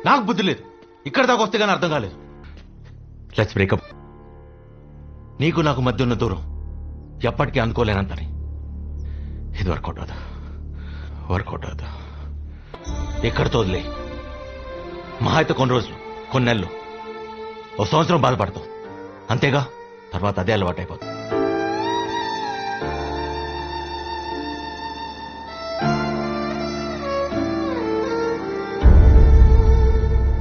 నాకు బుద్ధి లేదు. ఇక్కడ దాకా వస్తే కానీ అర్థం కాలేదు. Let's breakup. నీకు నాకు మధ్య ఉన్న దూరం ఎప్పటికీ అనుకోలేనంతని. ఇది వర్కౌట్ అవుతా ఎక్కడితో వదిలే. మహా అయితే కొన్ని రోజులు, కొన్ని నెలలు, ఒక సంవత్సరం బాధపడతావు అంతేగా. తర్వాత అదే అలవాటు అయిపోతుంది.